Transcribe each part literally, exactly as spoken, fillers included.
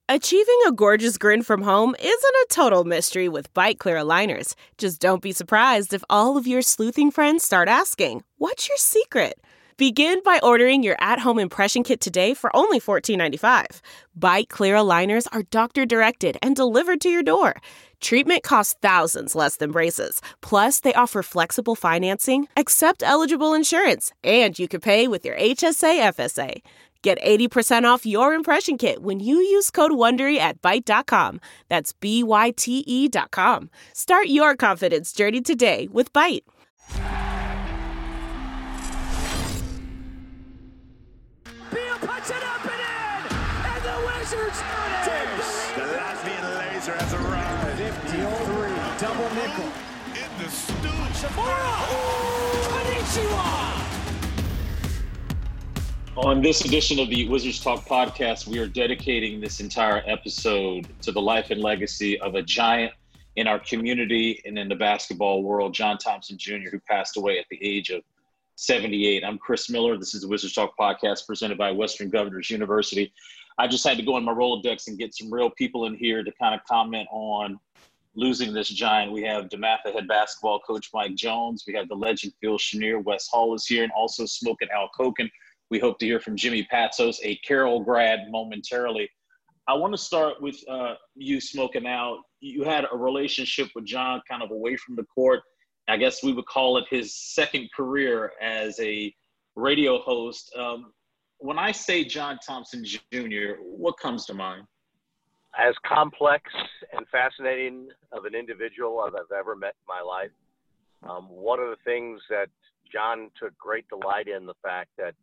Achieving a gorgeous grin from home isn't a total mystery with Byte Clear aligners. Just don't be surprised if all of your sleuthing friends start asking, "What's your secret?" Begin by ordering your at-home impression kit today for only fourteen ninety-five. Byte Clear aligners are doctor-directed and delivered to your door. Treatment costs thousands less than braces. Plus, they offer flexible financing, accept eligible insurance, and you can pay with your H S A F S A. Get eighty percent off your impression kit when you use code WONDERY at Byte dot com. That's B Y T E dot com. Start your confidence journey today with Byte. Beal puts it up and in! And the Wizards take the lead! The Latvian laser has arrived. fifty-three, double nickel. In the stew. Shimura! Konnichiwa! On this edition of the Wizards Talk podcast, we are dedicating this entire episode to the life and legacy of a giant in our community and in the basketball world, John Thompson Junior, who passed away at the age of seventy-eight. I'm Chris Miller. This is the Wizards Talk podcast presented by Western Governors University. I just had to go on my Rolodex and get some real people in here to kind of comment on losing this giant. We have DeMatha head basketball coach Mike Jones. We have the legend Phil Chenier. Wes Hall is here, and also Smokin' Al Koken. We hope to hear from Jimmy Patsos, a Carroll grad, momentarily. I want to start with uh, you, Smokin' Al. You had a relationship with John kind of away from the court. I guess we would call it his second career as a radio host. Um, when I say John Thompson Junior, what comes to mind? As complex and fascinating of an individual as I've ever met in my life. Um, one of the things that John took great delight in, the fact that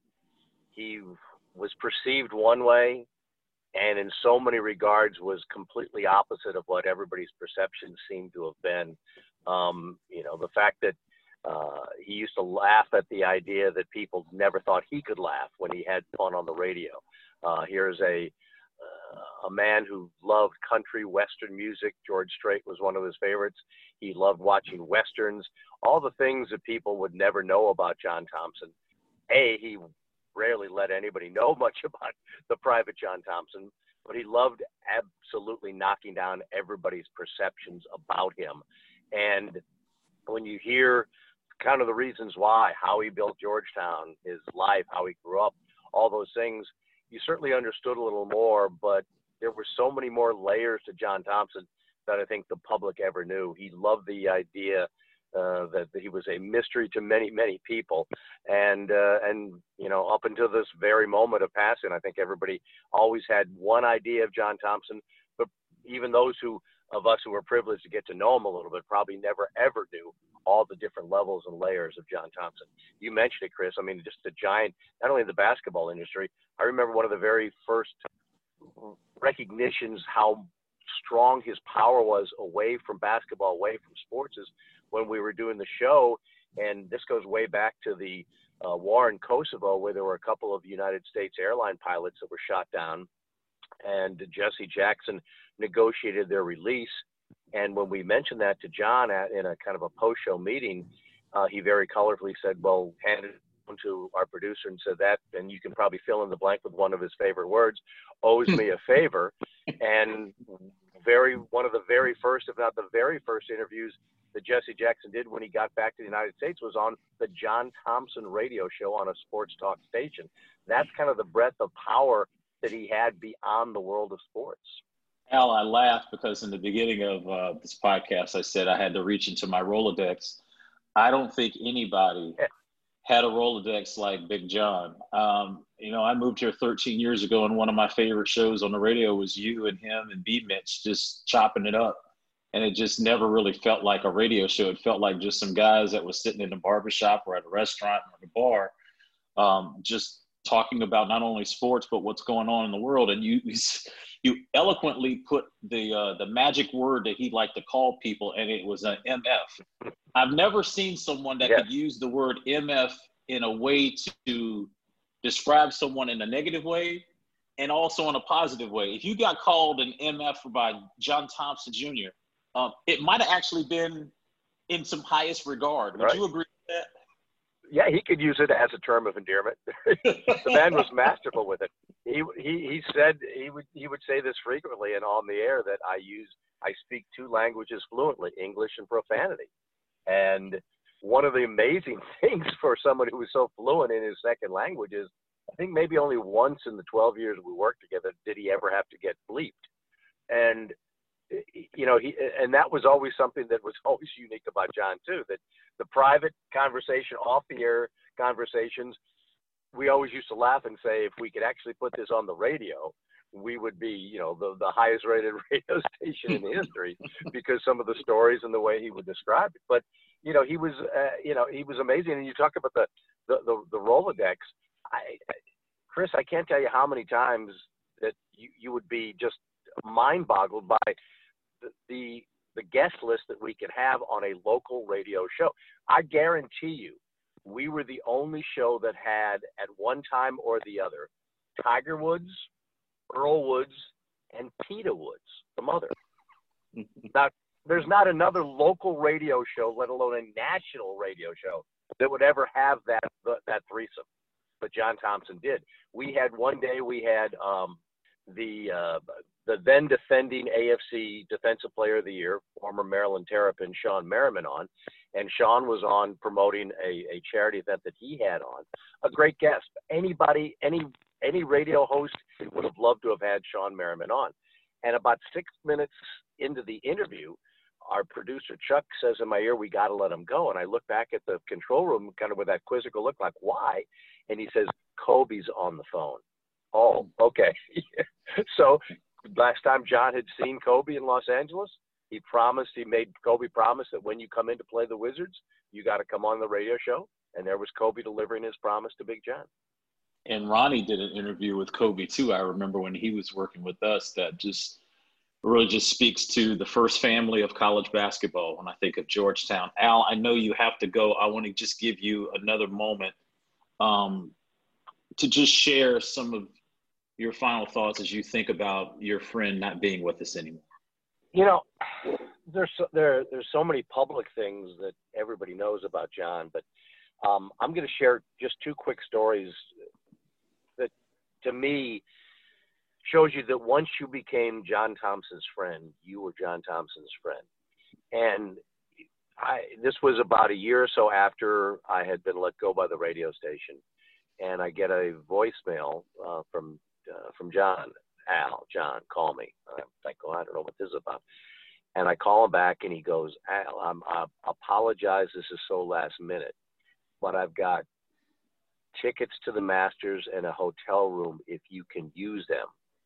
he was perceived one way and in so many regards was completely opposite of what everybody's perception seemed to have been. Um, you know, the fact that uh, he used to laugh at the idea that people never thought he could laugh when he had fun on the radio. Uh, here's a uh, a man who loved country western music. George Strait was one of his favorites. He loved watching westerns, all the things that people would never know about John Thompson. A, he rarely let anybody know much about the private John Thompson, but he loved absolutely knocking down everybody's perceptions about him. And when you hear kind of the reasons why, how he built Georgetown, his life, how he grew up, all those things, you certainly understood a little more, but there were so many more layers to John Thompson that I think the public ever knew. He loved the idea uh, that, that he was a mystery to many, many people. And, uh, and, you know, up until this very moment of passing, I think everybody always had one idea of John Thompson, but even those who, of us who were privileged to get to know him a little bit, probably never, ever knew all the different levels and layers of John Thompson. You mentioned it, Chris. I mean, just a giant, not only in the basketball industry. I remember one of the very first recognitions how strong his power was away from basketball, away from sports, is when we were doing the show. And this goes way back to the uh, war in Kosovo, where there were a couple of United States airline pilots that were shot down, and Jesse Jackson negotiated their release. And when we mentioned that to John at, in a kind of a post-show meeting, uh, he very colorfully said, well, handed it to our producer and said that, and you can probably fill in the blank with one of his favorite words, owes me a favor. And very one of the very first, if not the very first interviews that Jesse Jackson did when he got back to the United States was on the John Thompson radio show on a sports talk station. That's kind of the breadth of power that he had beyond the world of sports. Al, I laughed because in the beginning of uh, this podcast, I said I had to reach into my Rolodex. I don't think anybody yeah. had a Rolodex like Big John. Um, you know, I moved here thirteen years ago, and one of my favorite shows on the radio was you and him and B. Mitch just chopping it up. And it just never really felt like a radio show. It felt like just some guys that was sitting in a barbershop or at a restaurant or at a bar, um, just talking about not only sports, but what's going on in the world. And you you eloquently put the uh, the magic word that he liked to call people, and it was an M F. I've never seen someone that yeah. could use the word M F in a way to describe someone in a negative way and also in a positive way. If you got called an M F by John Thompson Junior, um, it might have actually been in some highest regard. Would right. you agree with that? Yeah, he could use it as a term of endearment. The man was masterful with it. he he he said he would he would say this frequently and on the air that I use I speak two languages fluently, English and profanity. And one of the amazing things for someone who was so fluent in his second language is I think maybe only once in the twelve years we worked together did he ever have to get bleeped. And you know, he and that was always something that was always unique about John too, that the private conversation, off the air conversations, we always used to laugh and say, if we could actually put this on the radio, we would be, you know, the, the highest rated radio station in history because some of the stories and the way he would describe it. But, you know, he was, uh, you know, he was amazing. And you talk about the, the, the, the Rolodex. I, Chris, I can't tell you how many times that you, you would be just mind boggled by the, the, the guest list that we could have on a local radio show. I guarantee you, we were the only show that had at one time or the other, Tiger Woods, Earl Woods, and Peter Woods, the mother. Now, there's not another local radio show, let alone a national radio show, that would ever have that that threesome. But John Thompson did. We had one day we had um, the uh, the then defending A F C Defensive Player of the Year, former Maryland Terrapin Sean Merriman on, and Sean was on promoting a, a charity event that he had on. A great guest. Anybody, any any radio host would have loved to have had Sean Merriman on. And about six minutes into the interview, our producer Chuck says in my ear, "We got to let him go." And I look back at the control room, kind of with that quizzical look, like, "Why?" And he says, "Kobe's on the phone." Oh, okay. So last time John had seen Kobe in Los Angeles, he promised, he made Kobe promise that when you come in to play the Wizards, you got to come on the radio show. And there was Kobe delivering his promise to Big John. And Ronnie did an interview with Kobe too. I remember when he was working with us, that just really just speaks to the first family of college basketball when I think of Georgetown. Al, I know you have to go. I want to just give you another moment um, to just share some of your final thoughts as you think about your friend not being with us anymore. You know, there's so, there there's so many public things that everybody knows about John, but um, I'm going to share just two quick stories that, to me, shows you that once you became John Thompson's friend, you were John Thompson's friend. And I this was about a year or so after I had been let go by the radio station, and I get a voicemail uh, from uh, from John. "Al, John, call me." I'm like, "Oh, I don't know what this is about." And I call him back, and he goes, "Al, I'm, I apologize. This is so last minute, but I've got tickets to the Masters and a hotel room if you can use them."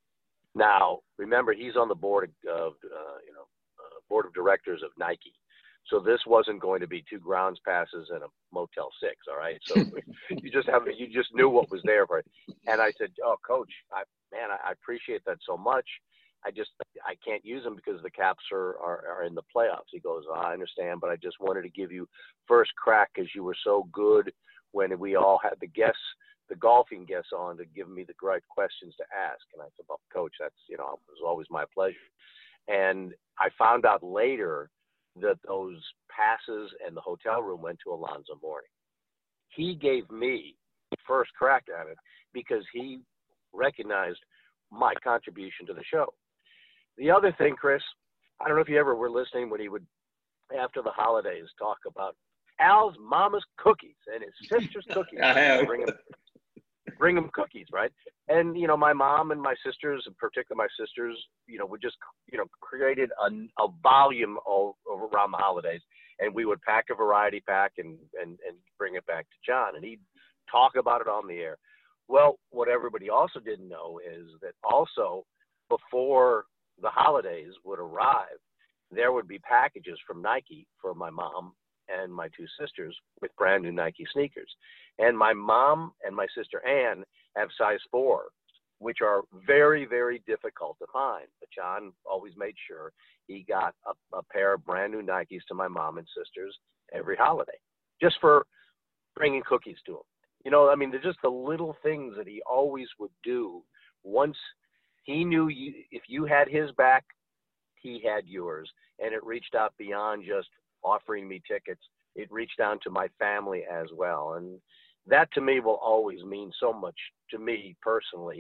Now, remember, he's on the board of, uh, you know, uh, board of directors of Nike. So this wasn't going to be two grounds passes and a Motel six, all right? So you just have you just knew what was there for it. And I said, "Oh, Coach, I, man, I, I appreciate that so much. I just I can't use them because the Caps are, are, are in the playoffs." He goes, "I understand, but I just wanted to give you first crack because you were so good when we all had the guests, the golfing guests on to give me the right questions to ask." And I said, "Well, Coach, that's, you know, it was always my pleasure." And I found out later that those passes and the hotel room went to Alonzo Mourning. He gave me first crack at it because he recognized my contribution to the show. The other thing, Chris, I don't know if you ever were listening when he would, after the holidays, talk about Al's mama's cookies and his sister's cookies. I have. Bring him, bring him cookies, right? And, you know, my mom and my sisters, in particular my sisters, you know, would just, you know, created a, a volume of, of around the holidays. And we would pack a variety pack and, and, and bring it back to John. And he'd talk about it on the air. Well, what everybody also didn't know is that also before the holidays would arrive, there would be packages from Nike for my mom and my two sisters with brand new Nike sneakers. And my mom and my sister Ann have size four, which are very, very difficult to find. But John always made sure he got a, a pair of brand new Nikes to my mom and sisters every holiday, just for bringing cookies to them. You know, I mean, they're just the little things that he always would do. Once he knew you, if you had his back, he had yours. And it reached out beyond just offering me tickets. It reached down to my family as well. And that to me will always mean so much to me personally.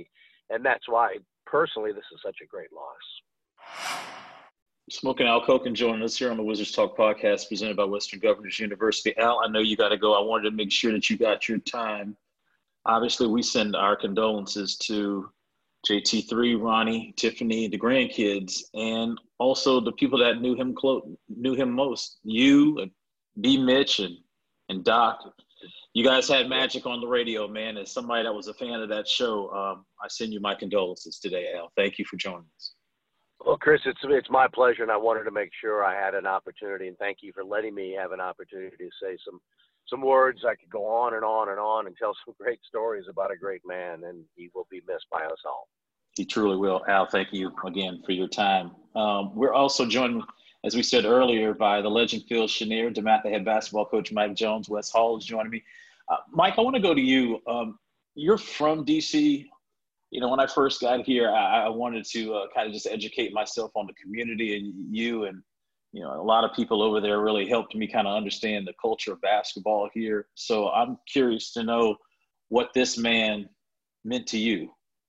And that's why, personally, this is such a great loss. Smoking Al Koken joining us here on the Wizards Talk podcast presented by Western Governors University. Al, I know you got to go. I wanted to make sure that you got your time. Obviously, we send our condolences to J T three, Ronnie, Tiffany, the grandkids, and also the people that knew him close, knew him most. You, and B. Mitch, and, and Doc. You guys had magic on the radio, man. As somebody that was a fan of that show, um, I send you my condolences today, Al. Thank you for joining us. Well, Chris, it's it's my pleasure, and I wanted to make sure I had an opportunity, and thank you for letting me have an opportunity to say some some words. I could go on and on and on and tell some great stories about a great man, and he will be missed by us all. He truly will. Al, thank you again for your time. Um, we're also joined, as we said earlier, by the legend Phil Chenier, DeMatha head basketball coach Mike Jones. Wes Hall is joining me. Uh, Mike, I want to go to you. Um, you're from D C. You know, when I first got here, I, I wanted to uh, kind of just educate myself on the community, and you and, you know, a lot of people over there really helped me kind of understand the culture of basketball here. So I'm curious to know what this man meant to you.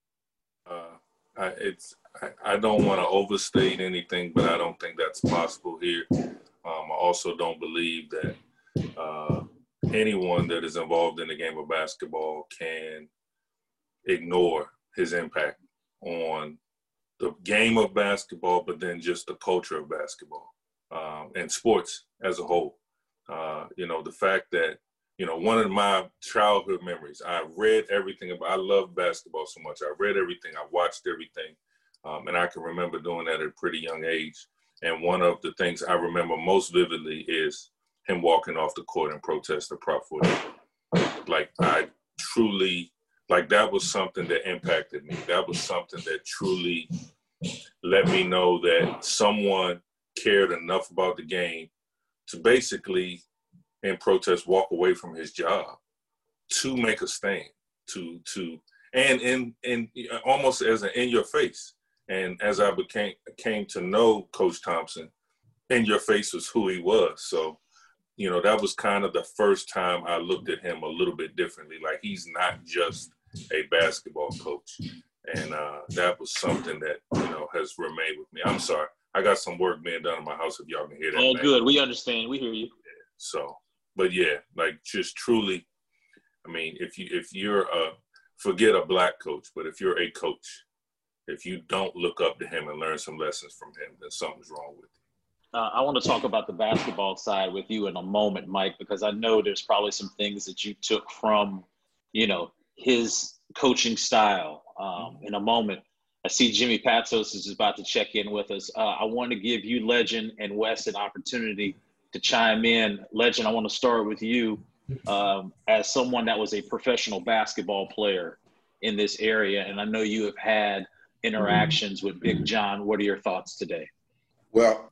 Uh, I, it's, I, I don't want to overstate anything, but I don't think that's possible here. Um, I also don't believe that uh, anyone that is involved in the game of basketball can ignore his impact on the game of basketball, but then just the culture of basketball um, and sports as a whole. Uh, you know, the fact that, you know, one of my childhood memories, I read everything about, I love basketball so much. I read everything, I watched everything, um, and I can remember doing that at a pretty young age. And one of the things I remember most vividly is him walking off the court and protest the prop footy. Like, I truly, like, that was something that impacted me. That was something that truly let me know that someone cared enough about the game to basically, in protest, walk away from his job to make a stand, to, to, and in, in almost as an in your face. And as I became, came to know Coach Thompson, in your face was who he was. So, you know, that was kind of the first time I looked at him a little bit differently. Like, he's not just a basketball coach. And uh, that was something that, you know, has remained with me. I'm sorry. I got some work being done in my house, if y'all can hear that. Oh, man. good. We understand. We hear you. Yeah. So, but yeah, like, just truly, I mean, if you, if you're a, forget a black coach, but if you're a coach, if you don't look up to him and learn some lessons from him, then something's wrong with you. Uh, I want to talk about the basketball side with you in a moment, Mike, because I know there's probably some things that you took from, you know, his coaching style. Um, in a moment, I see Jimmy Patsos is about to check in with us. Uh, I want to give you, Legend, and Wes an opportunity to chime in. Legend, I want to start with you um, as someone that was a professional basketball player in this area, and I know you have had interactions with Big John. What are your thoughts today? Well,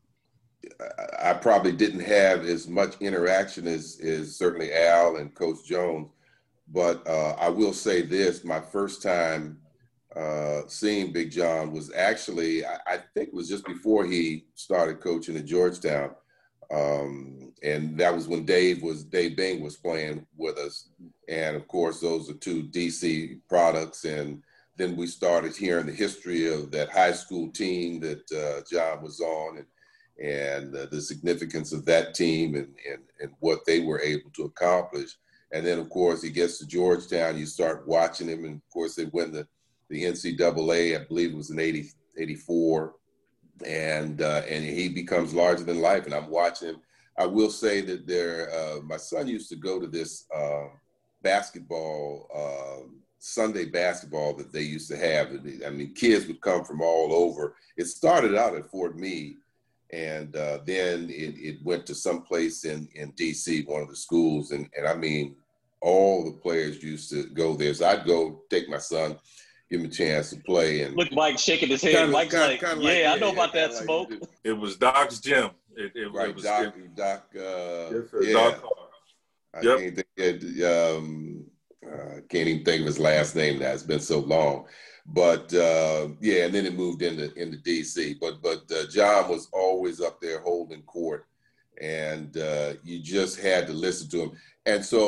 I probably didn't have as much interaction as, as certainly Al and Coach Jones, but uh, I will say this, my first time uh, seeing Big John was actually, I, I think it was just before he started coaching at Georgetown. Um, and that was when Dave was, Dave Bing was playing with us. And of course, those are two D C products. And then we started hearing the history of that high school team that uh, John was on, and and uh, the significance of that team and, and, and what they were able to accomplish. And then, of course, he gets to Georgetown, you start watching him, and, of course, they win the, the N C double A, I believe it was in eighty, eighty-four, and uh, and he becomes larger than life, and I'm watching him. I will say that there, uh, my son used to go to this uh, basketball, uh, Sunday basketball that they used to have. I mean, kids would come from all over. It started out at Fort Meade, and uh, then it, it went to some place in, in D C, one of the schools. And, and I mean, all the players used to go there. So I'd go take my son, give him a chance to play. And look, Mike shaking his head. Kinda, Mike's kinda, like, kinda yeah, like, I know yeah, about yeah, that like smoke. you do. It was Doc's gym. It, it, Right, it was Doc, it, Doc, uh, yes, sir, yeah. Doc. I Yep. can't think it, um, uh, can't even think of his last name now. It's been so long. But uh, yeah, and then it moved into into D C. But but uh, John was always up there holding court, and uh, you just had to listen to him. And so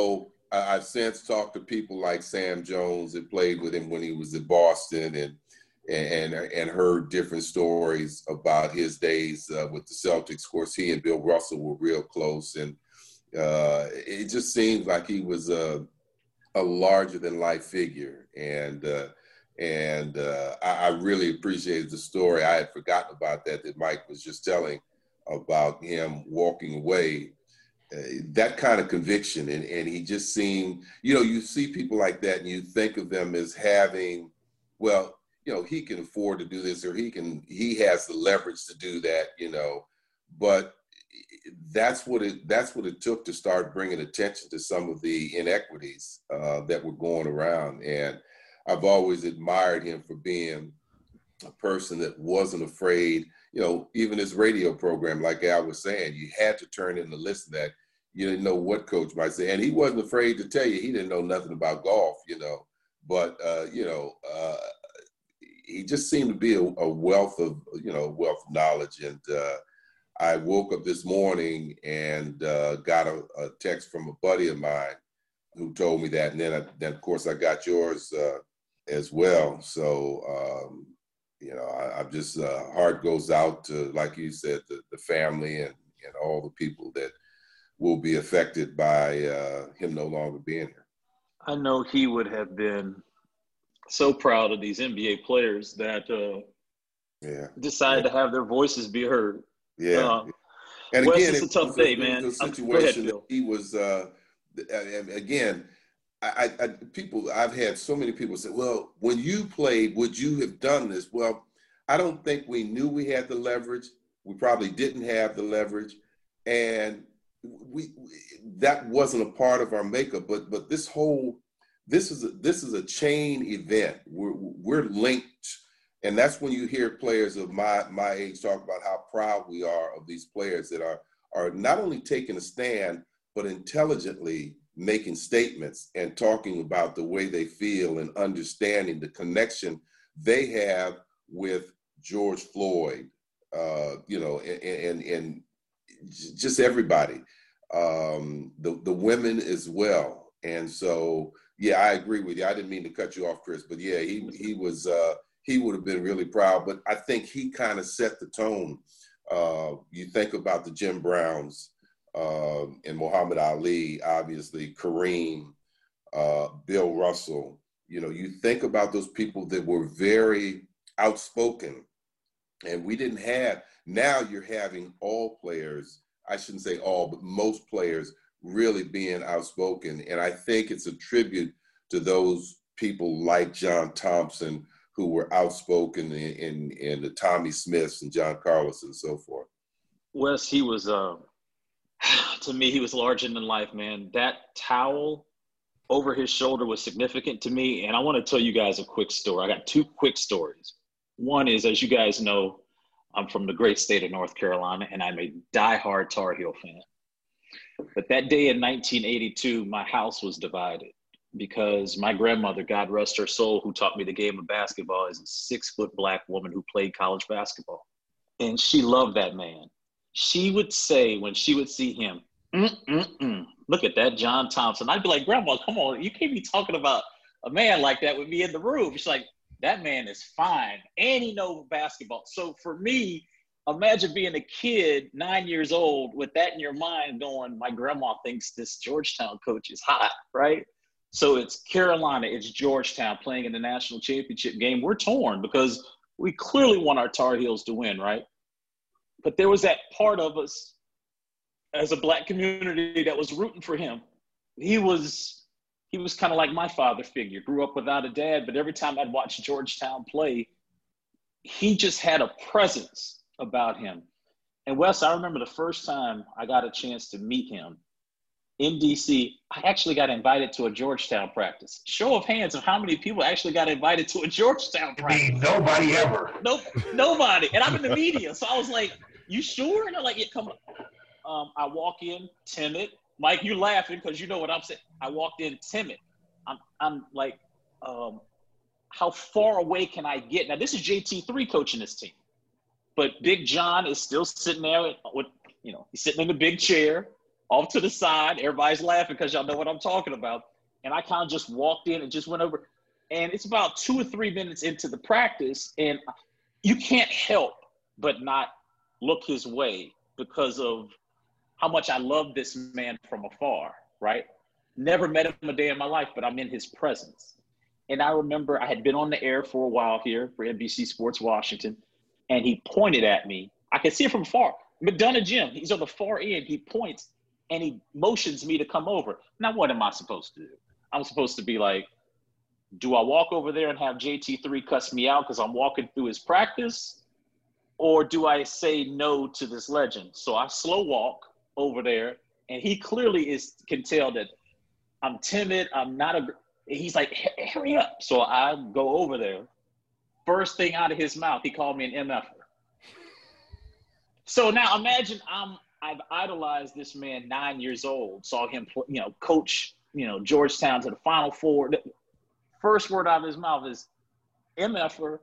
I, I've since talked to people like Sam Jones that played with him when he was in Boston, and and and heard different stories about his days uh, with the Celtics. Of course, he and Bill Russell were real close, and uh, it just seems like he was a, a larger than life figure. And uh, and uh, I, I really appreciated the story. I had forgotten about that that Mike was just telling about him walking away. Uh, that kind of conviction, and and he just seemed, you know, you see people like that, and you think of them as having, well, you know, he can afford to do this, or he can, he has the leverage to do that, you know, but that's what it, that's what it took to start bringing attention to some of the inequities uh, that were going around. And I've always admired him for being a person that wasn't afraid, you know, even his radio program, like Al was saying, you had to turn in to listen to that. You didn't know what coach might say. And he wasn't afraid to tell you he didn't know nothing about golf, you know, but, uh, you know, uh, he just seemed to be a, a wealth of, you know, wealth of knowledge. And uh, I woke up this morning and uh, got a, a text from a buddy of mine who told me that. And then, I, then of course, I got yours uh, as well. So, um, you know, I, I'm just, uh, heart goes out to, like you said, the, the family and, and all the people that will be affected by uh, him no longer being here. I know he would have been so proud of these N B A players that uh, yeah. decided yeah. to have their voices be heard. Yeah. Uh, and Wes, again, it's a it tough was day, a, man. It was a Um, situation ahead, that he was, uh, again, I, I, people, I've had so many people say, well, when you played, would you have done this? Well, I don't think we knew we had the leverage. We probably didn't have the leverage. And we, that wasn't a part of our makeup, but, but this whole, This is a, this is a chain event. We're we're linked, and that's when you hear players of my my age talk about how proud we are of these players that are are not only taking a stand, but intelligently making statements and talking about the way they feel and understanding the connection they have with George Floyd, uh, you know, and, and and just everybody, um, the the women as well, and so. Yeah, I agree with you. I didn't mean to cut you off, Chris, but yeah, he he was uh, he would have been really proud. But I think he kind of set the tone. Uh, you think about the Jim Browns uh, and Muhammad Ali, obviously Kareem, uh, Bill Russell. You know, you think about those people that were very outspoken, and we didn't have. Now you're having all players. I shouldn't say all, but most players. Really being outspoken. And I think it's a tribute to those people like John Thompson who were outspoken in, in, in the Tommy Smiths and John Carlos and so forth. Wes, he was, uh, to me, he was larger than life, man. That towel over his shoulder was significant to me. And I want to tell you guys a quick story. I got two quick stories. One is, as you guys know, I'm from the great state of North Carolina, and I'm a diehard Tar Heel fan. But that day in nineteen eighty-two, my house was divided because my grandmother, God rest her soul, who taught me the game of basketball, is a six-foot black woman who played college basketball. And she loved that man. She would say when she would see him, mm-mm-mm, look at that John Thompson. I'd be like, Grandma, come on. You can't be talking about a man like that with me in the room. She's like, that man is fine. And he knows basketball. So for me, imagine being a kid, nine years old, with that in your mind going, my grandma thinks this Georgetown coach is hot, right? So it's Carolina, it's Georgetown playing in the national championship game. We're torn because we clearly want our Tar Heels to win, right? But there was that part of us as a black community that was rooting for him. He was he was kind of like my father figure, grew up without a dad, but every time I'd watch Georgetown play, he just had a presence about him. And Wes, I remember the first time I got a chance to meet him in D C, I actually got invited to a Georgetown practice. Show of hands of how many people actually got invited to a Georgetown practice. I mean, nobody ever. Nope, nobody. And I'm in the media. So I was like, you sure? And they're like, yeah, come on. Um, I walk in timid. Mike, you laughing because you know what I'm saying. I walked in timid. I'm, I'm like, um, how far away can I get? Now, this is J T three coaching this team. But Big John is still sitting there with, you know, he's sitting in the big chair. off to the side. Everybody's laughing because y'all know what I'm talking about. And I kind of just walked in and just went over. And it's about two or three minutes into the practice, and you can't help but not look his way because of how much I love this man from afar, right? Never met him a day in my life, but I'm in his presence. And I remember I had been on the air for a while here for N B C Sports Washington, and he pointed at me. I could see it from afar. McDonough Gym, he's on the far end. He points, and he motions me to come over. Now, what am I supposed to do? I'm supposed to be like, do I walk over there and have J T three cuss me out because I'm walking through his practice? Or do I say no to this legend? So I slow walk over there, and he clearly is can tell that I'm timid. I'm not a – he's like, hurry up. So I go over there. First thing out of his mouth, he called me an M F-er. So now imagine I'm – I've idolized this man nine years old, saw him, you know, coach, you know, Georgetown to the Final Four. First word out of his mouth is M F-er.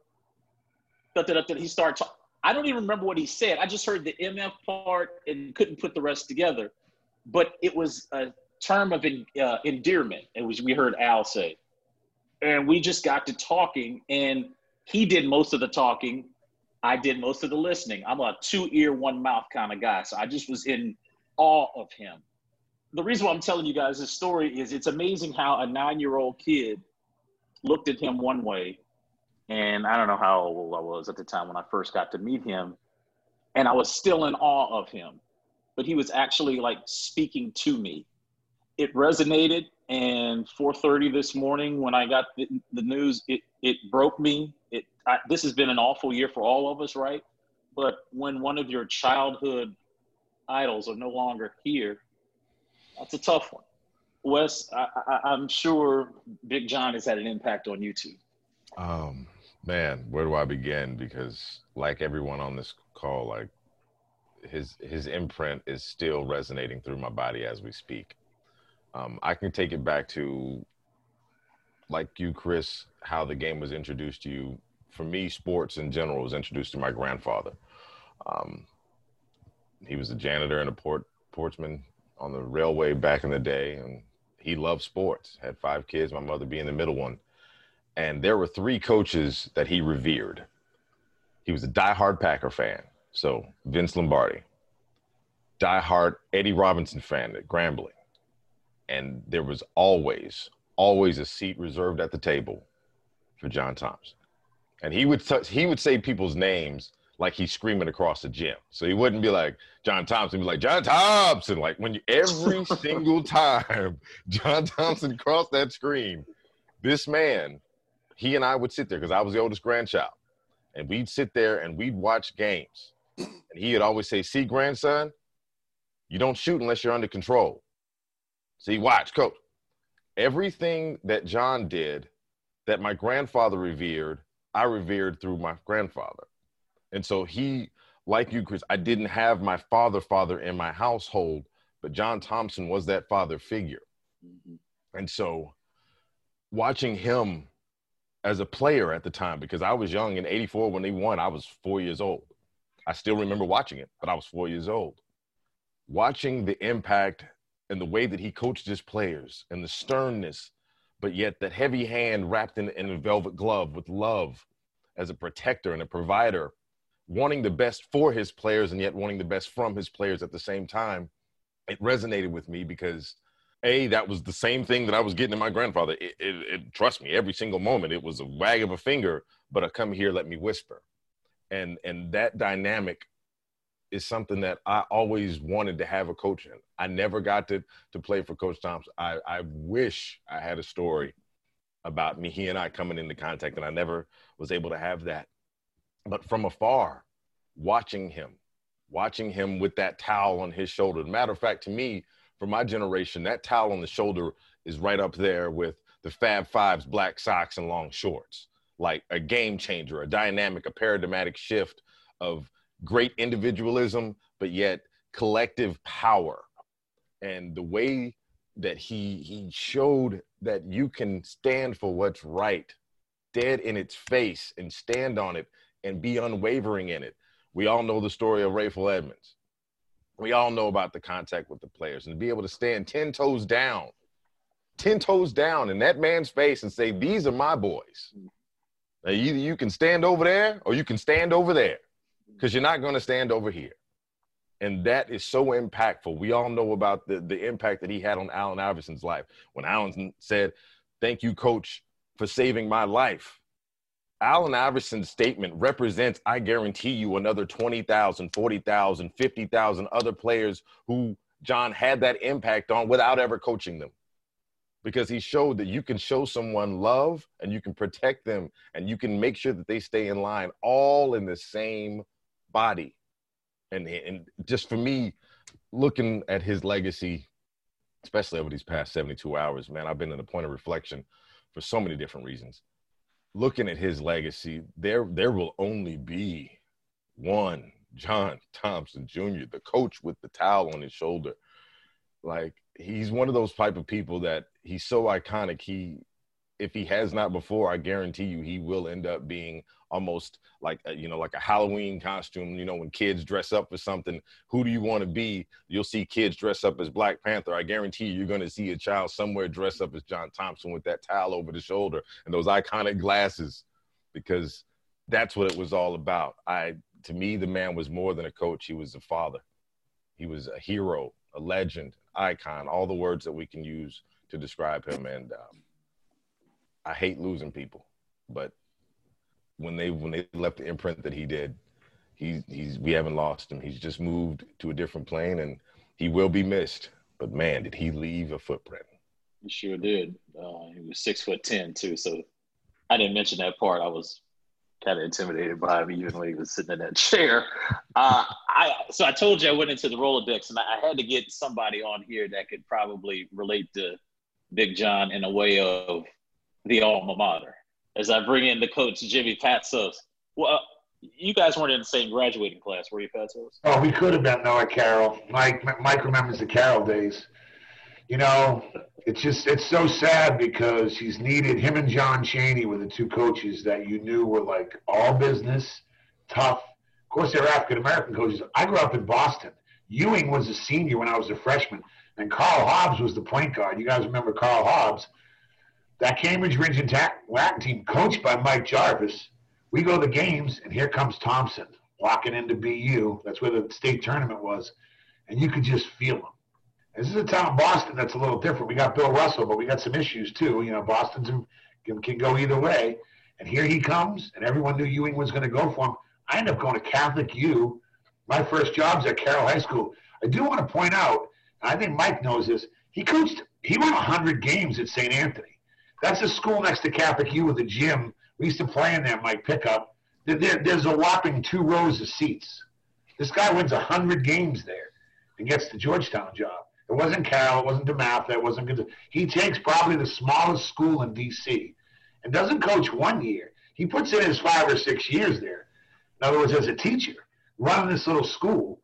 He started talking. I don't even remember what he said. I just heard the M F part and couldn't put the rest together. But it was a term of uh, endearment. It was, we heard Al say. And we just got to talking, and he did most of the talking. I did most of the listening. I'm a two-ear, one-mouth kind of guy, so I just was in awe of him. The reason why I'm telling you guys this story is it's amazing how a nine-year-old kid looked at him one way, and I don't know how old I was at the time when I first got to meet him, and I was still in awe of him, but he was actually like speaking to me. It resonated, and four thirty this morning when I got the, the news, it it broke me. It I, this has been an awful year for all of us, right? But when one of your childhood idols are no longer here, that's a tough one. Wes, I, I, I'm sure Big John has had an impact on you too. Um, man, where do I begin? Because like everyone on this call, like his his imprint is still resonating through my body as we speak. Um, I can take it back to, like you, Chris, how the game was introduced to you. For me, sports in general was introduced to my grandfather. Um, he was a janitor in a port Portsmouth on the railway back in the day, and he loved sports, had five kids, my mother being the middle one. And there were three coaches that he revered. He was a diehard Packer fan, so Vince Lombardi. Diehard Eddie Robinson fan at Grambling. And there was always, always a seat reserved at the table for John Thompson. And he would t- he would say people's names like he's screaming across the gym. So he wouldn't be like John Thompson, he'd be like John Thompson. Like when you, every single time John Thompson crossed that screen, this man, he and I would sit there because I was the oldest grandchild. And we'd sit there and we'd watch games. And he would always say, see, grandson, you don't shoot unless you're under control. See, watch, coach. Everything that John did that my grandfather revered, I revered through my grandfather. And so he, like you, Chris, I didn't have my father father in my household, but John Thompson was that father figure. Mm-hmm. And so watching him as a player at the time, because I was young in eighty-four when they won, I was four years old. I still remember watching it, but I was four years old. Watching the impact and the way that he coached his players and the sternness, but yet that heavy hand wrapped in, in a velvet glove with love as a protector and a provider, wanting the best for his players and yet wanting the best from his players at the same time. It resonated with me because, A, that was the same thing that I was getting in my grandfather. It, it, it, trust me, every single moment, it was a wag of a finger, but a come here, let me whisper. And, and that dynamic is something that I always wanted to have a coach in. I never got to to play for Coach Thompson. I, I wish I had a story about me, he and I coming into contact, and I never was able to have that. But from afar, watching him, watching him with that towel on his shoulder. Matter of fact, to me, for my generation, that towel on the shoulder is right up there with the Fab Five's black socks and long shorts. Like a game changer, a dynamic, a paradigmatic shift of great individualism, but yet collective power. And the way that he he showed that you can stand for what's right, dead in its face, and stand on it and be unwavering in it. We all know the story of Rayful Edmonds. We all know about the contact with the players and to be able to stand ten toes down, ten toes down in that man's face and say, these are my boys. Now, either you can stand over there or you can stand over there because you're not going to stand over here. And that is so impactful. We all know about the, the impact that he had on Allen Iverson's life. When Allen said, thank you, coach, for saving my life. Allen Iverson's statement represents, I guarantee you, another twenty thousand, forty thousand, fifty thousand other players who John had that impact on without ever coaching them. Because he showed that you can show someone love and you can protect them and you can make sure that they stay in line all in the same body. And, and just for me, looking at his legacy, especially over these past seventy-two hours, man, I've been in a point of reflection for so many different reasons. Looking at his legacy, there there will only be one John Thompson Junior, the coach with the towel on his shoulder. Like, he's one of those type of people that he's so iconic. He, if he has not before, I guarantee you he will end up being almost like, a, you know, like a Halloween costume. You know, when kids dress up for something, who do you want to be? You'll see kids dress up as Black Panther. I guarantee you, you're going to see a child somewhere dress up as John Thompson with that towel over the shoulder and those iconic glasses, because that's what it was all about. I, to me, the man was more than a coach. He was a father. He was a hero, a legend, icon, all the words that we can use to describe him. And um, I hate losing people, but when they when they left the imprint that he did, he's he's we haven't lost him. He's just moved to a different plane, and he will be missed. But man, did he leave a footprint? He sure did. Uh, he was six foot ten too, so I didn't mention that part. I was kind of intimidated by him even when he was sitting in that chair. Uh, I so I told you I went into the Rolodex, and I had to get somebody on here that could probably relate to Big John in a way of the alma mater. As I bring in the coach, Jimmy Patsos. Well, you guys weren't in the same graduating class, were you, Patsos? Oh, we could have been, though, at Carroll. Mike, Mike remembers the Carroll days. You know, it's just, it's so sad because he's needed, him and John Chaney were the two coaches that you knew were like all business, tough. Of course, they're African-American coaches. I grew up in Boston. Ewing was a senior when I was a freshman, and Carl Hobbs was the point guard. You guys remember Carl Hobbs? That Cambridge Ridge Latin team, coached by Mike Jarvis, we go to the games, and here comes Thompson walking into B U. That's where the state tournament was, and you could just feel him. This is a town, Boston, that's a little different. We got Bill Russell, but we got some issues too. You know, Boston's can, can go either way. And here he comes, and everyone knew Ewing was going to go for him. I ended up going to Catholic U. My first job's at Carroll High School. I do want to point out, and I think Mike knows this, he coached, he won one hundred games at Saint Anthony. That's a school next to Catholic U with a gym. We used to play in there, Mike Pickup. There, there's a whopping two rows of seats. This guy wins one hundred games there and gets the Georgetown job. It wasn't Carroll. It wasn't DeMatha. It wasn't good. He takes probably the smallest school in D C and doesn't coach one year. He puts in his five or six years there. In other words, as a teacher, running this little school.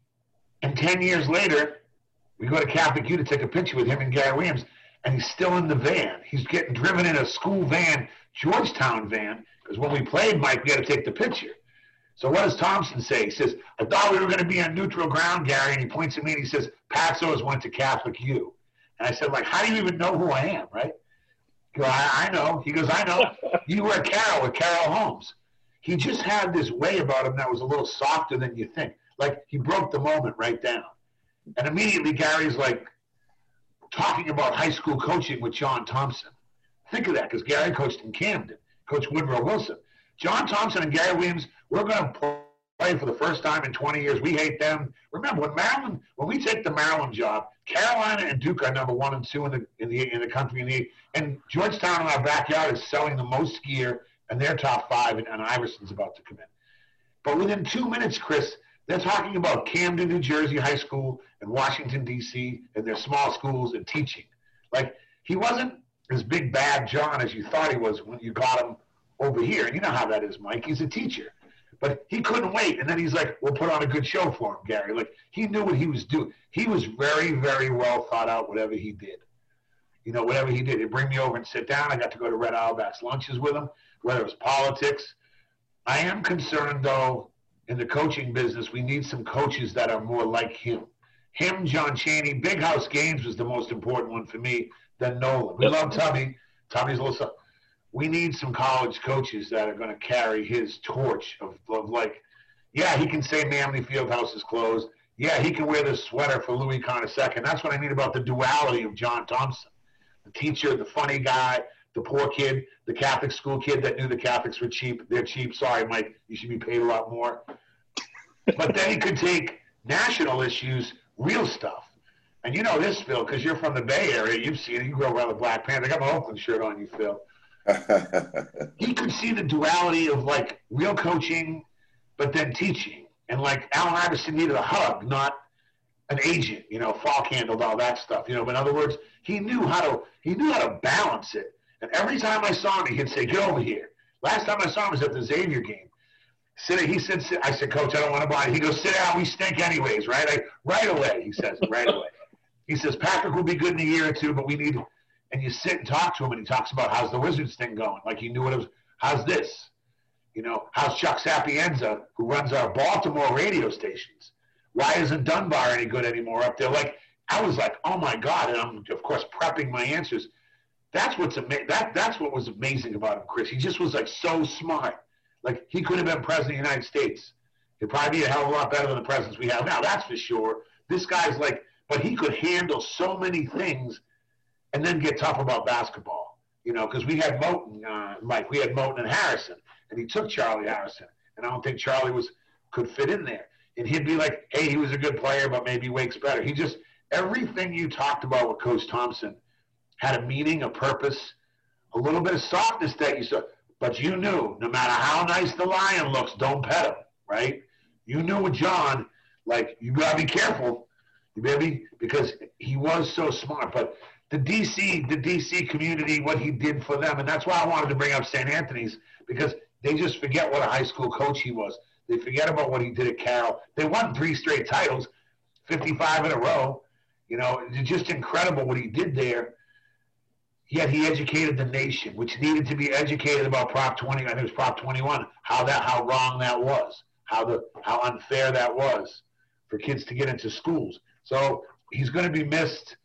And ten years later, we go to Catholic U to take a picture with him and Gary Williams. And he's still in the van. He's getting driven in a school van, Georgetown van, because when we played, Mike, we had to take the picture. So what does Thompson say? He says, I thought we were going to be on neutral ground, Gary. And he points at me and he says, Patsos went to Catholic U. And I said, like, how do you even know who I am, right? He goes, I, I know. He goes, I know. You were at Carroll with Carroll Holmes. He just had this way about him that was a little softer than you think. Like, he broke the moment right down. And immediately Gary's like, talking about high school coaching with John Thompson. Think of that, because Gary coached in Camden, Coach Woodrow Wilson. John Thompson and Gary Williams, we're going to play for the first time in twenty years. We hate them. Remember, when Maryland, when we take the Maryland job, Carolina and Duke are number one and two in the in the in the country, in the, and Georgetown in our backyard is selling the most gear, and they're top five, and, and Iverson's about to come in. But within two minutes, Chris, they're talking about Camden, New Jersey high school and Washington, D C, and their small schools and teaching. Like, he wasn't as big bad John as you thought he was when you got him over here. And you know how that is, Mike. He's a teacher. But he couldn't wait. And then he's like, we'll put on a good show for him, Gary. Like, he knew what he was doing. He was very, very well thought out, whatever he did. You know, whatever he did. He'd bring me over and sit down. I got to go to Red Auerbach's lunches with him, whether it was politics. I am concerned, though, in the coaching business, we need some coaches that are more like him. Him, John Chaney, Big House Games was the most important one for me, then Nolan. We Yep. love Tubby. Tubby's a little stuff. We need some college coaches that are going to carry his torch of, of like, yeah, he can say Manley Fieldhouse is closed. Yeah, he can wear the sweater for Louis Kahn second. That's what I mean about the duality of John Thompson. The teacher, the funny guy, the poor kid, the Catholic school kid that knew the Catholics were cheap. They're cheap. Sorry, Mike, you should be paid a lot more. But then he could take national issues, real stuff. And you know this, Phil, because you're from the Bay Area. You've seen it. You grew up around the Black Panther. I got my Oakland shirt on you, Phil. He could see the duality of, like, real coaching, but then teaching. And, like, Allen Iverson needed a hug, not an agent. You know, Falk handled all that stuff. You know, but in other words, he knew how to he knew how to balance it. And every time I saw him, he'd say, "Get over here." Last time I saw him was at the Xavier game. Sit. He said, sit. I said, "Coach, I don't want to buy it." He goes, "Sit down. We stink anyways, right?" I, right away, he says, right away. He says, "Patrick will be good in a year or two, but we need." And you sit and talk to him, and he talks about how's the Wizards thing going. Like he knew what it was. How's this? You know, how's Chuck Sapienza, who runs our Baltimore radio stations? Why isn't Dunbar any good anymore up there? Like, I was like, oh my God. And I'm, of course, prepping my answers. That's what's ama- that, that's what was amazing about him, Chris. He just was like so smart. Like he could have been president of the United States. He'd probably be a hell of a lot better than the presidents we have now. That's for sure. This guy's like, but he could handle so many things and then get tough about basketball. You know, because we had Moten, uh, Mike, we had Moten and Harrison. And he took Charlie Harrison. And I don't think Charlie was could fit in there. And he'd be like, hey, he was a good player, but maybe Wake's better. He just, everything you talked about with Coach Thompson had a meaning, a purpose, a little bit of softness that you saw. But you knew, no matter how nice the lion looks, don't pet him, right? You knew with John, like, you got to be careful, you baby, because he was so smart. But the D C, the D C community, what he did for them, and that's why I wanted to bring up Saint Anthony's, because they just forget what a high school coach he was. They forget about what he did at Carroll. They won three straight titles, fifty-five in a row. You know, it's just incredible what he did there. Yet he educated the nation, which needed to be educated about Prop twenty. I think it was Prop twenty-one. How that, how wrong that was, how the, how unfair that was for kids to get into schools. So he's going to be missed.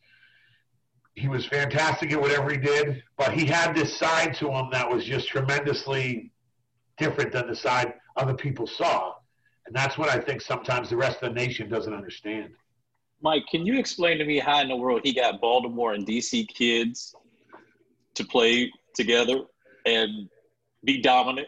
He was fantastic at whatever he did, but he had this side to him that was just tremendously different than the side other people saw. And that's what I think sometimes the rest of the nation doesn't understand. Mike, can you explain to me how in the world he got Baltimore and D C kids to play together and be dominant?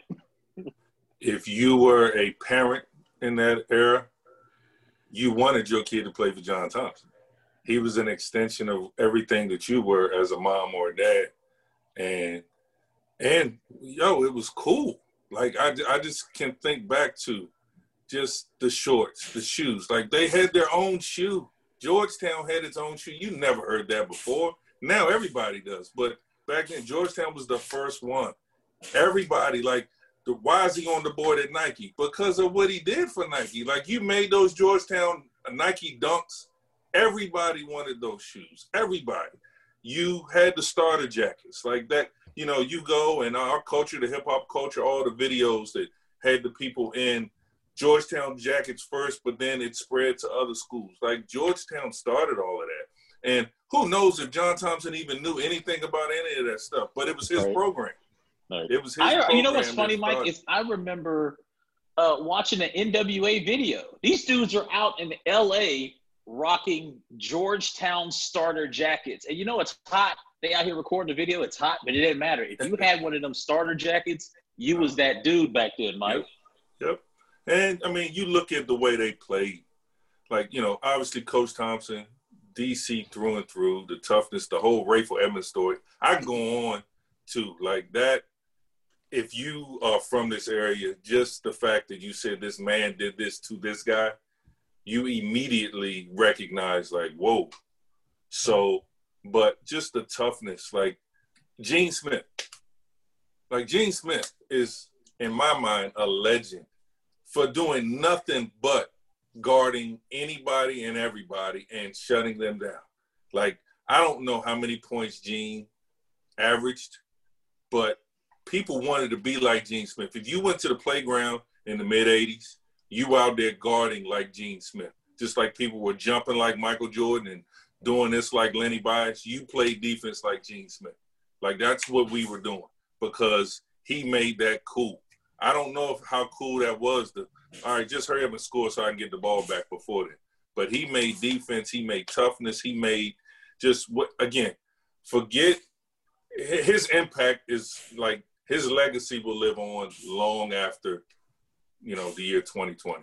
If you were a parent in that era, you wanted your kid to play for John Thompson. He was an extension of everything that you were as a mom or a dad. And, and yo, it was cool. Like, I, I just can think back to just the shorts, the shoes. Like, they had their own shoe. Georgetown had its own shoe. You never heard that before. Now everybody does. But back then, Georgetown was the first one. Everybody, like, the, why is he on the board at Nike? Because of what he did for Nike. Like, you made those Georgetown Nike Dunks. Everybody wanted those shoes. Everybody. You had the starter jackets. Like that, you know, you go and our culture, the hip-hop culture, all the videos that had the people in Georgetown jackets first, but then it spread to other schools. Like Georgetown started all of that. And who knows if John Thompson even knew anything about any of that stuff, but it was his right. program. Right. It was his I, program. You know what's funny, Mike, is I remember uh, watching an N W A video. These dudes are out in L A rocking Georgetown starter jackets. And you know it's hot. They out here recording the video. It's hot, but it didn't matter. If you had one of them starter jackets, you was that dude back then, Mike. Yep. yep. And, I mean, you look at the way they played. Like, you know, obviously Coach Thompson, D C through and through, the toughness, the whole Rayful Edmonds story. I can go on, too. Like that, if you are from this area, just the fact that you said this man did this to this guy, you immediately recognize, like, whoa. So, but just the toughness, like Gene Smith. Like Gene Smith is, in my mind, a legend for doing nothing but guarding anybody and everybody and shutting them down. Like, I don't know how many points Gene averaged, but people wanted to be like Gene Smith. If you went to the playground in the mid-eighties, you out there guarding like Gene Smith. Just like people were jumping like Michael Jordan and doing this like Lenny Bias, you played defense like Gene Smith. Like, that's what we were doing because he made that cool. I don't know if how cool that was. To, all right, just hurry up and score so I can get the ball back before then. But he made defense. He made toughness. He made just what, again, forget his impact is like his legacy will live on long after, you know, the year twenty twenty.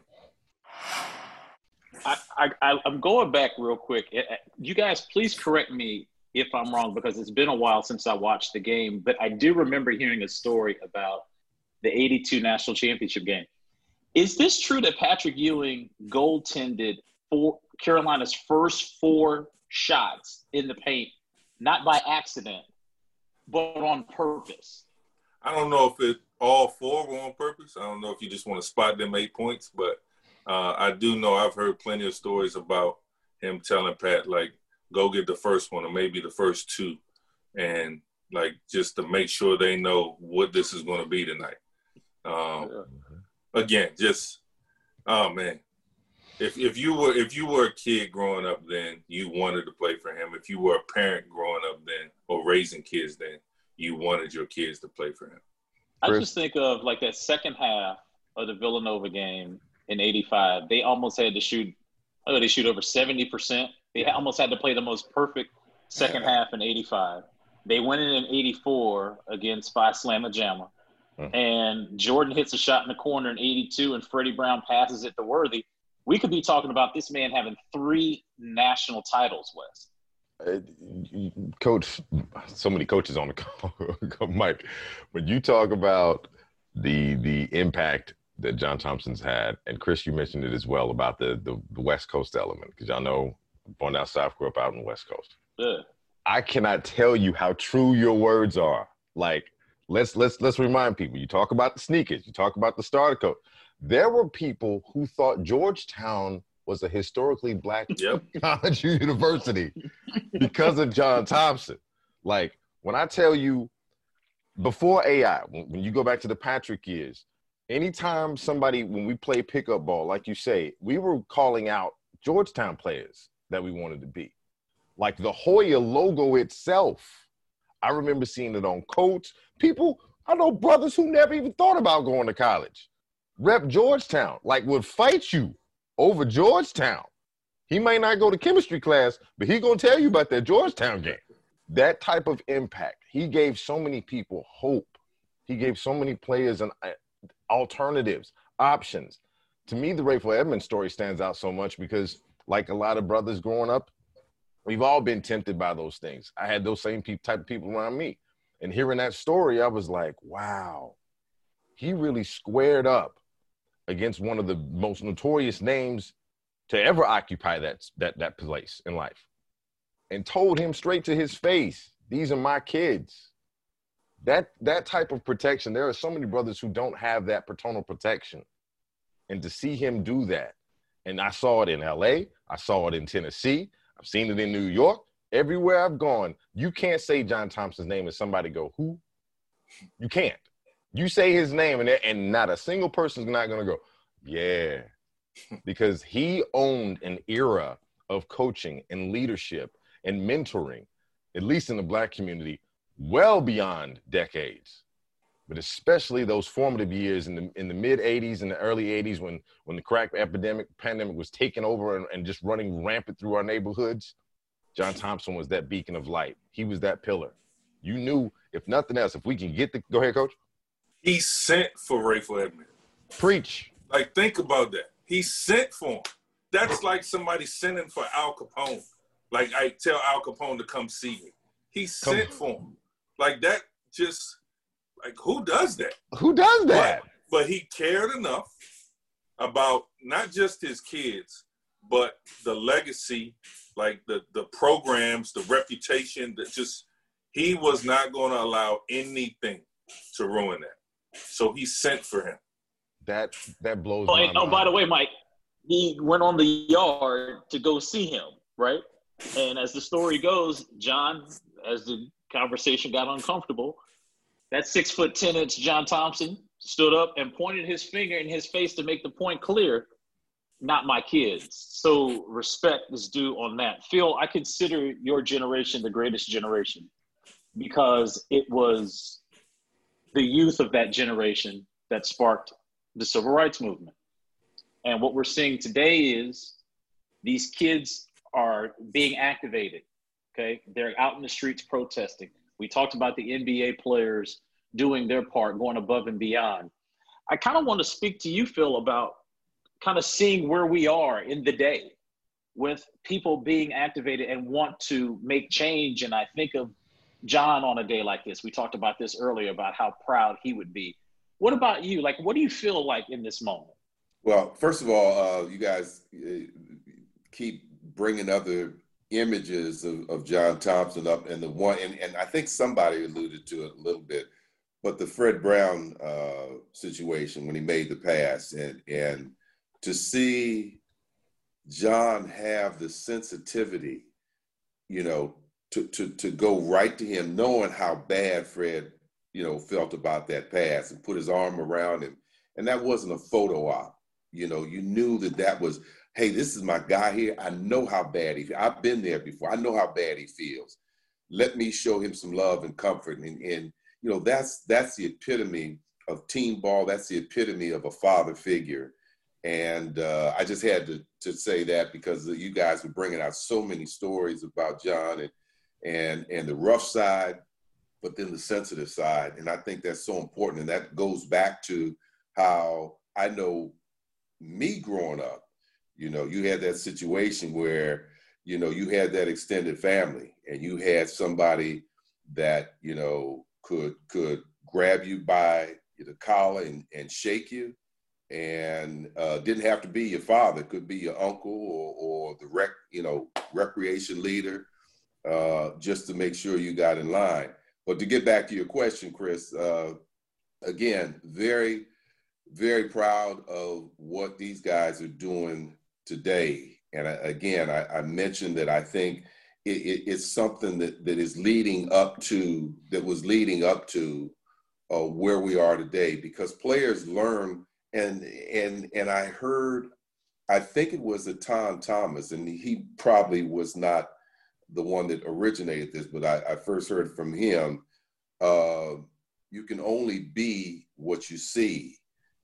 I, I, I'm going back real quick. You guys, please correct me if I'm wrong because it's been a while since I watched the game, but I do remember hearing a story about the eighty-two national championship game. Is this true that Patrick Ewing goaltended for Carolina's first four shots in the paint, not by accident, but on purpose? I don't know if it all four were on purpose. I don't know if you just want to spot them eight points, but uh, I do know I've heard plenty of stories about him telling Pat, like, go get the first one or maybe the first two, and, like, just to make sure they know what this is going to be tonight. Um, yeah. Again, just, oh, man. If if you were if you were a kid growing up then, you wanted to play for him. If you were a parent growing up then or raising kids then, you wanted your kids to play for him. I just think of like that second half of the Villanova game in eighty-five. They almost had to shoot, oh, they shoot over seventy percent. They almost had to play the most perfect second half in eighty-five. They went in in eighty-four against Phi Slamma Jamma. Mm-hmm. And Jordan hits a shot in the corner in eighty-two and Freddie Brown passes it to Worthy. We could be talking about this man having three national titles, Wes. Uh, Coach, so many coaches on the call, Mike. When you talk about the the impact that John Thompson's had, and Chris, you mentioned it as well about the the, the West Coast element, because y'all know, born down south, grew up out on the West Coast. Yeah. I cannot tell you how true your words are. Like, let's let's let's remind people. You talk about the sneakers. You talk about the starter coat. There were people who thought Georgetown was a historically black yep. college university because of John Thompson. Like, when I tell you, before A I, when, when you go back to the Patrick years, anytime somebody, when we play pickup ball, like you say, we were calling out Georgetown players that we wanted to be. Like the Hoya logo itself, I remember seeing it on coats. People, I know brothers who never even thought about going to college. Rep Georgetown, like would fight you over Georgetown. He may not go to chemistry class, but he gonna tell you about that Georgetown game. That type of impact. He gave so many people hope. He gave so many players an alternatives, options. To me, the Rayful Edmonds story stands out so much because, like a lot of brothers growing up, we've all been tempted by those things. I had those same type of people around me. And hearing that story, I was like, wow, he really squared up against one of the most notorious names to ever occupy that, that, that place in life, and told him straight to his face, these are my kids. That, that type of protection, there are so many brothers who don't have that paternal protection. And to see him do that, and I saw it in L A, I saw it in Tennessee, I've seen it in New York, everywhere I've gone, you can't say John Thompson's name and somebody go, who? You can't. You say his name and, and not a single person's not going to go, yeah, because he owned an era of coaching and leadership and mentoring, at least in the black community, well beyond decades, but especially those formative years in the in the mid eighties and the early eighties when, when the crack epidemic, pandemic was taking over and, and just running rampant through our neighborhoods. John Thompson was that beacon of light. He was that pillar. You knew, if nothing else, if we can get the – go ahead, Coach. He sent for Rayful Edmonds. Preach. Like, think about that. He sent for him. That's like somebody sending for Al Capone. Like, I tell Al Capone to come see me. He sent come. for him. Like, that just – like, who does that? Who does that? But, but he cared enough about not just his kids, but the legacy, like the, the programs, the reputation, that just – he was not going to allow anything to ruin that. So he sent for him. That that blows oh, my and, mind. Oh, by the way, Mike, he went on the yard to go see him, right? And as the story goes, John, as the conversation got uncomfortable, that six foot ten inch John Thompson stood up and pointed his finger in his face to make the point clear, not my kids. So respect is due on that. Phil, I consider your generation the greatest generation because it was the youth of that generation that sparked the civil rights movement. And what we're seeing today is these kids are being activated, okay? They're out in the streets protesting. We talked about the N B A players doing their part, going above and beyond. I kind of want to speak to you, Phil, about kind of seeing where we are in the day with people being activated and want to make change. And I think of John on a day like this. We talked about this earlier about how proud he would be. What about you? Like, what do you feel like in this moment? Well, first of all, uh, you guys uh, keep bringing other images of, of John Thompson up, and the one, and, and I think somebody alluded to it a little bit, but the Fred Brown uh, situation when he made the pass, and and to see John have the sensitivity, you know, to to to go right to him, knowing how bad Fred, you know, felt about that pass, and put his arm around him, and that wasn't a photo op. You know, you knew that that was, hey, this is my guy here. I know how bad he feels. I've been there before. I know how bad he feels. Let me show him some love and comfort. And, and you know, that's that's the epitome of team ball. That's the epitome of a father figure. And uh, I just had to, to say that because you guys were bringing out so many stories about John and, and, and the rough side, but then the sensitive side. And I think that's so important. And that goes back to how I know me growing up. You know, you had that situation where, you know, you had that extended family and you had somebody that, you know, could could grab you by the collar and, and shake you, and uh, didn't have to be your father. It could be your uncle or, or the rec, you know, recreation leader, uh, just to make sure you got in line. But to get back to your question, Chris, uh, again, very, very proud of what these guys are doing today. And I, again, I, I mentioned that I think it, it, it's something that, that is leading up to, that was leading up to uh, where we are today, because players learn. And, and, and I heard, I think it was a Tom Thomas, and he probably was not the one that originated this, but I, I first heard from him, uh, you can only be what you see.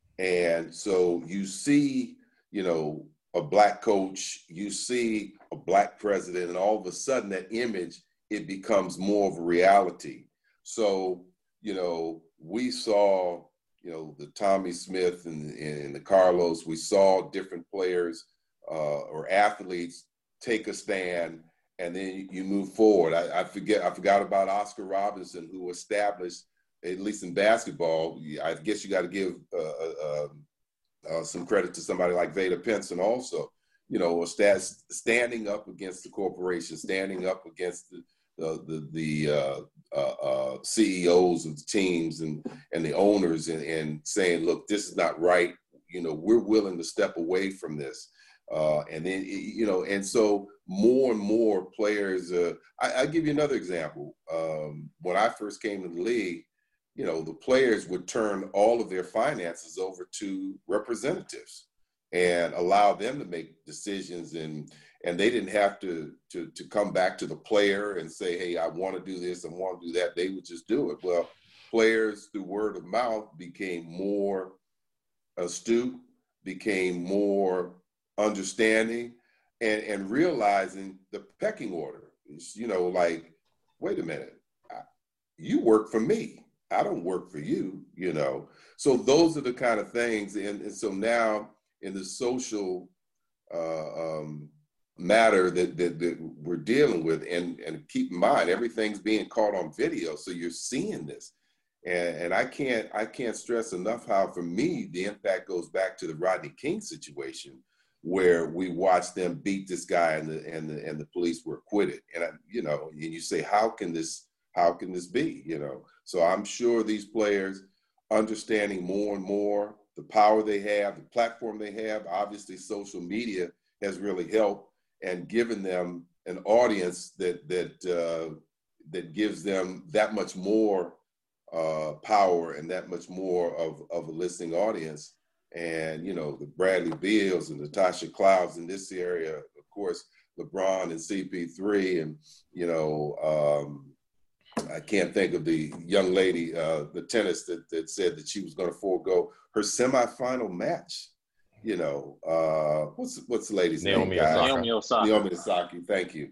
And so you see, you know, a black coach, you see a black president, and all of a sudden that image, it becomes more of a reality. So, you know, we saw, you know, the Tommy Smith and, and the Carlos, we saw different players uh, or athletes take a stand, and then you move forward. I, I forget, I forgot about Oscar Robertson, who established, at least in basketball, I guess you got to give uh, uh, uh, some credit to somebody like Veda Pinson also, you know, st- standing up against the corporation, standing up against the the the, the uh, uh, uh, C E Os of the teams and and the owners, and, and saying, look, this is not right. You know, we're willing to step away from this. Uh, and then, you know, and so more and more players, uh, I, I'll give you another example. Um, when I first came to the league, you know, the players would turn all of their finances over to representatives and allow them to make decisions. And, and they didn't have to, to, to come back to the player and say, hey, I want to do this, I want to do that. They would just do it. Well, players through word of mouth became more astute, became more understanding, and, and realizing the pecking order. It's, you know, like, wait a minute, I, you work for me. I don't work for you, you know. So those are the kind of things. And, and so now in the social uh, um, matter that, that, that we're dealing with, and, and keep in mind, everything's being caught on video. So you're seeing this. And, and I can't I can't stress enough how, for me, the impact goes back to the Rodney King situation, where we watched them beat this guy and the and the and the police were acquitted. And I, you know, and you say, how can this how can this be? You know, so I'm sure these players understanding more and more the power they have, the platform they have. Obviously, social media has really helped and given them an audience that that uh, that gives them that much more uh, power and that much more of, of a listening audience. And, you know, the Bradley Beals and Natasha Clouds in this area, of course, LeBron and C P three, and, you know, um, I can't think of the young lady, uh, the tennis that, that said that she was going to forego her semifinal match. You know, uh, what's what's the lady's Naomi name? Guys? Naomi Osaka. Naomi Osaka. Thank you.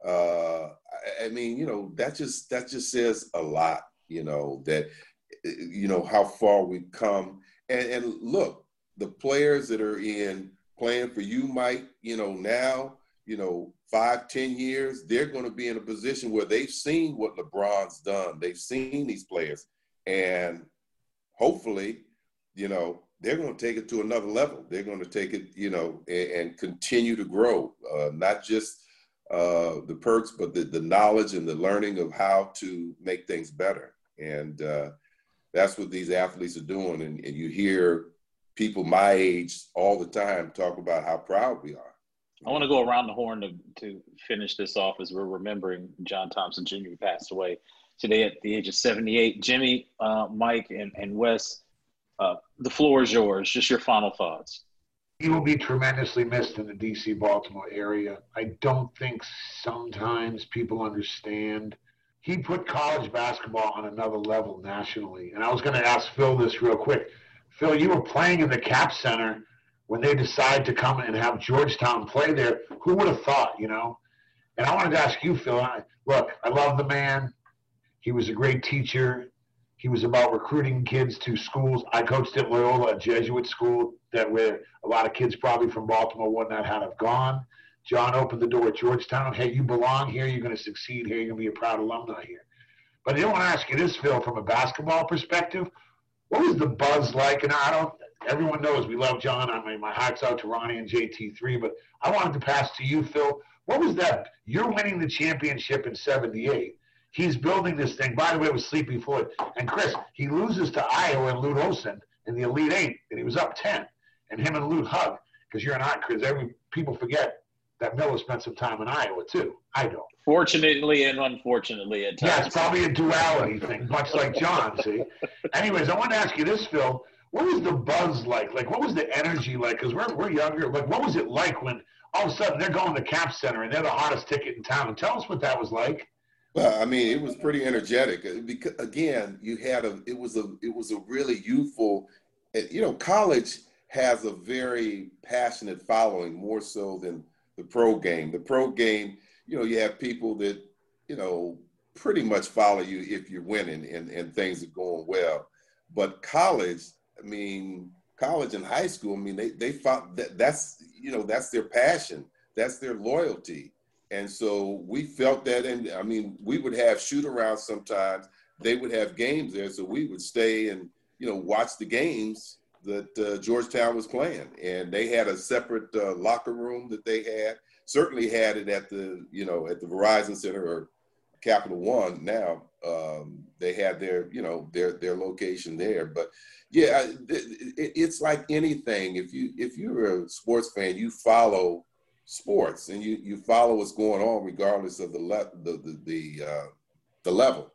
Uh, I, I mean, you know, that just that just says a lot. You know that, you know how far we've come, and, and look, the players that are in playing for you, Mike. You know now, you know, five, ten years, they're going to be in a position where they've seen what LeBron's done. They've seen these players, and hopefully, you know, they're going to take it to another level. They're going to take it, you know, and, and continue to grow, uh, not just uh, the perks, but the, the knowledge and the learning of how to make things better. And uh, that's what these athletes are doing. And, and you hear people my age all the time talk about how proud we are. I want to go around the horn to, to finish this off as we're remembering John Thompson Junior who passed away today at the age of seventy-eight. Jimmy, uh, Mike, and, and Wes, uh, the floor is yours. Just your final thoughts. He will be tremendously missed in the D C Baltimore area. I don't think sometimes people understand. He put college basketball on another level nationally. And I was going to ask Phil this real quick. Phil, you were playing in the Cap Center when they decided to come and have Georgetown play there. Who would have thought, you know? And I wanted to ask you, Phil, I, look, I love the man. He was a great teacher. He was about recruiting kids to schools. I coached at Loyola, a Jesuit school that where a lot of kids probably from Baltimore would not have gone. John opened the door at Georgetown. Hey, you belong here. You're going to succeed here. You're going to be a proud alumni here. But I didn't want to ask you this, Phil, from a basketball perspective. What was the buzz like? And I don't – everyone knows we love John. I mean, my heart's out to Ronnie and J T three. But I wanted to pass to you, Phil. What was that? You're winning the championship in seventy-eight. He's building this thing. By the way, it was Sleepy Floyd. And, Chris, he loses to Iowa and Lute Olson in the Elite Eight, and he was up ten. And him and Lute hug because you're an art, Chris. Every people forget that Miller spent some time in Iowa, too. I don't. Fortunately and unfortunately at times. Yeah, it's probably a duality thing, much like John, see? Anyways, I want to ask you this, Phil. What was the buzz like? Like, what was the energy like? Because we're, we're younger. Like, what was it like when all of a sudden they're going to Cap Center and they're the hottest ticket in town? And tell us what that was like. Well, I mean, it was pretty energetic because, again, you had a, it was a, it was a really youthful, you know, college has a very passionate following, more so than the pro game. The pro game, you know, you have people that, you know, pretty much follow you if you're winning and, and things are going well. But college, I mean, college and high school, I mean, they, they found that that's, you know, that's their passion. That's their loyalty. And so we felt that, and I mean, we would have shoot arounds sometimes. They would have games there, so we would stay and, you know, watch the games that uh, Georgetown was playing. And they had a separate uh, locker room that they had. Certainly had it at the, you know, at the Verizon Center or Capital One now. Um, they had their, you know, their their location there. But yeah, it, it's like anything. If you if you're a sports fan, you follow sports and you you follow what's going on regardless of the le- the the the, uh, the level.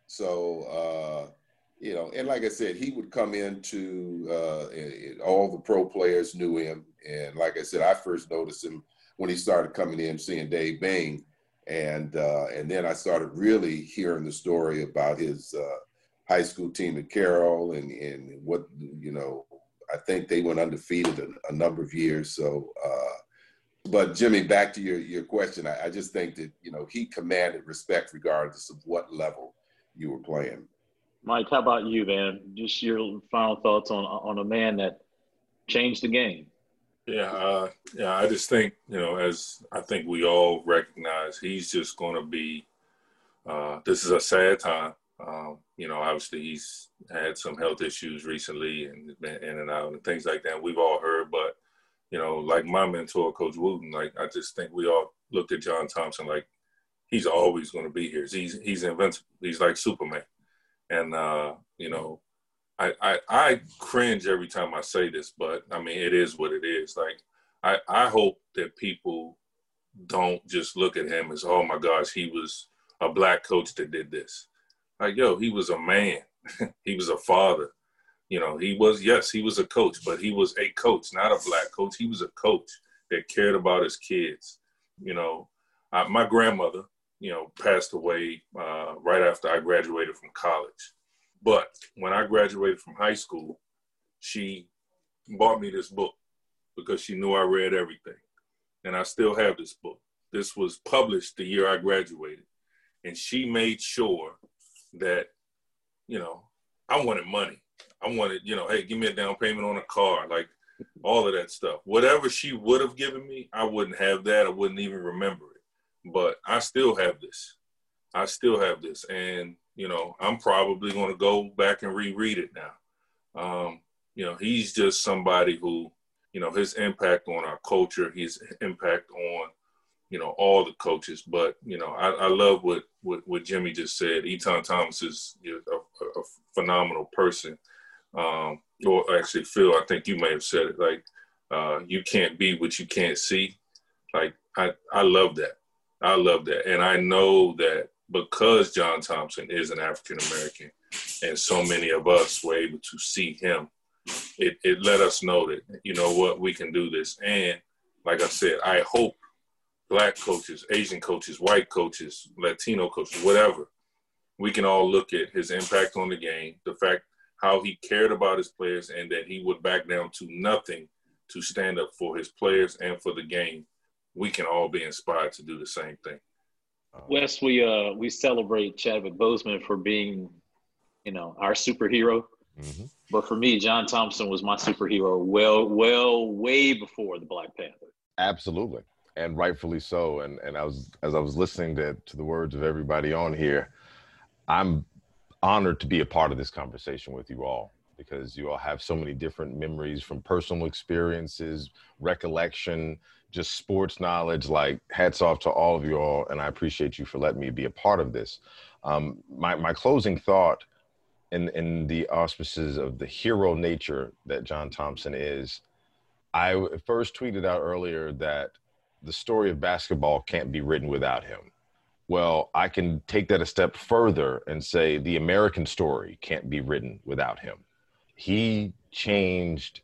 So uh, you know, and like I said, he would come into uh, and all the pro players knew him, and like I said, I first noticed him when he started coming in, seeing Dave Bain. And uh, and then I started really hearing the story about his uh, high school team at Carroll and, and what, you know, I think they went undefeated a, a number of years. So, uh, but Jimmy, back to your, your question, I, I just think that, you know, he commanded respect regardless of what level you were playing. Mike, how about you, man? Just your final thoughts on on a man that changed the game. Yeah, uh, yeah. I just think, you know, as I think we all recognize, he's just going to be. Uh, this is a sad time. Um, you know, obviously he's had some health issues recently and been in and out and things like that. We've all heard, but you know, like my mentor, Coach Wooten, like I just think we all looked at John Thompson like he's always going to be here. He's he's invincible. He's like Superman, and uh, you know. I, I, I cringe every time I say this, but, I mean, it is what it is. Like, I, I hope that people don't just look at him as, oh, my gosh, he was a black coach that did this. Like, yo, he was a man. he was a father. You know, he was, yes, he was a coach, but he was a coach, not a black coach. He was a coach that cared about his kids. You know, I, my grandmother, you know, passed away uh, right after I graduated from college. But when I graduated from high school, she bought me this book because she knew I read everything. And I still have this book. This was published the year I graduated. And she made sure that, you know, I wanted money. I wanted, you know, hey, give me a down payment on a car, like all of that stuff. Whatever she would have given me, I wouldn't have that. I wouldn't even remember it. But I still have this. I still have this. And, you know, I'm probably going to go back and reread it now. Um, you know, he's just somebody who, you know, his impact on our culture, his impact on, you know, all the coaches. But, you know, I, I love what, what, what Jimmy just said. Etan Thomas is you know, a, a phenomenal person. Um, or actually, Phil, I think you may have said it, like, uh, you can't be what you can't see. Like, I, I love that. I love that. And I know that because John Thompson is an African-American and so many of us were able to see him, it, it let us know that, you know what, we can do this. And like I said, I hope black coaches, Asian coaches, white coaches, Latino coaches, whatever, we can all look at his impact on the game, the fact how he cared about his players and that he would back down to nothing to stand up for his players and for the game. We can all be inspired to do the same thing. Wes, we uh we celebrate Chadwick Boseman for being, you know, our superhero. Mm-hmm. But for me, John Thompson was my superhero well, well, way before the Black Panther. Absolutely. And rightfully so. And and I was as I was listening to, to the words of everybody on here, I'm honored to be a part of this conversation with you all, because you all have so many different memories from personal experiences, recollection, just sports knowledge. Like, hats off to all of you all, and I appreciate you for letting me be a part of this. Um, my, my closing thought in, in the auspices of the hero nature that John Thompson is, I first tweeted out earlier that the story of basketball can't be written without him. Well, I can take that a step further and say the American story can't be written without him. He changed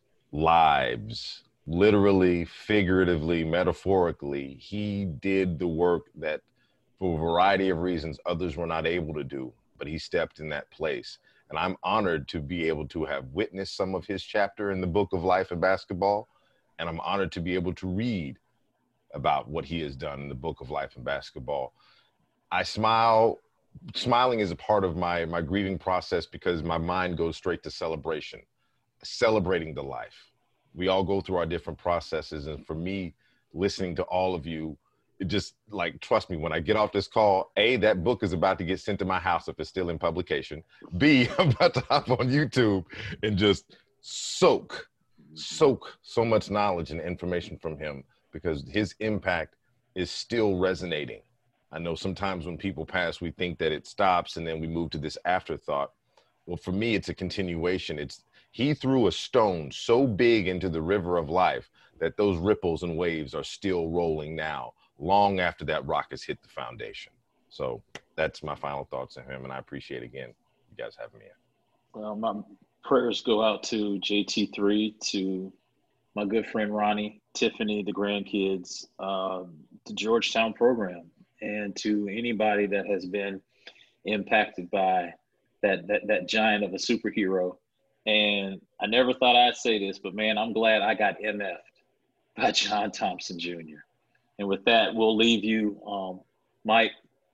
lives, literally, figuratively, metaphorically. He did the work that, for a variety of reasons, others were not able to do, but he stepped in that place. And I'm honored to be able to have witnessed some of his chapter in the book of life in basketball. And I'm honored to be able to read about what he has done in the book of life in basketball. I smile. Smiling is a part of my, my grieving process because my mind goes straight to celebration, celebrating the life. We all go through our different processes. And for me, listening to all of you, it just, like, trust me, when I get off this call, A, that book is about to get sent to my house if it's still in publication. B, I'm about to hop on YouTube and just soak, soak so much knowledge and information from him, because his impact is still resonating. I know sometimes when people pass, we think that it stops and then we move to this afterthought. Well, for me, it's a continuation. It's he threw a stone so big into the river of life that those ripples and waves are still rolling now, long after that rock has hit the foundation. So that's my final thoughts on him, and I appreciate, again, you guys having me in. Well, my prayers go out to J T three, to my good friend Ronnie, Tiffany, the grandkids, uh, the Georgetown program, and to anybody that has been impacted by that, that that giant of a superhero. And I never thought I'd say this, but man, I'm glad I got M F'd by John Thompson Junior And with that, we'll leave you, um, Mike,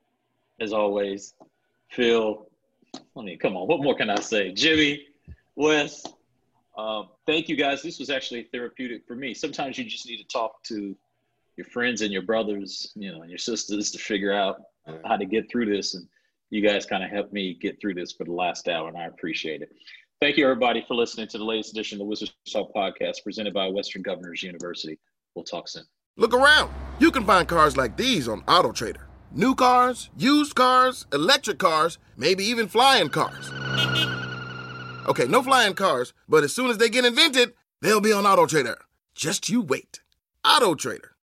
as always, Phil, I mean, come on, what more can I say? Jimmy, Wes, uh, thank you guys. This was actually therapeutic for me. Sometimes you just need to talk to your friends and your brothers, you know, and your sisters to figure out how to get through this. And you guys kind of helped me get through this for the last hour, and I appreciate it. Thank you, everybody, for listening to the latest edition of the Wizards Talk podcast presented by Western Governors University. We'll talk soon. Look around. You can find cars like these on AutoTrader. New cars, used cars, electric cars, maybe even flying cars. Okay, no flying cars, but as soon as they get invented, they'll be on AutoTrader. Just you wait. AutoTrader.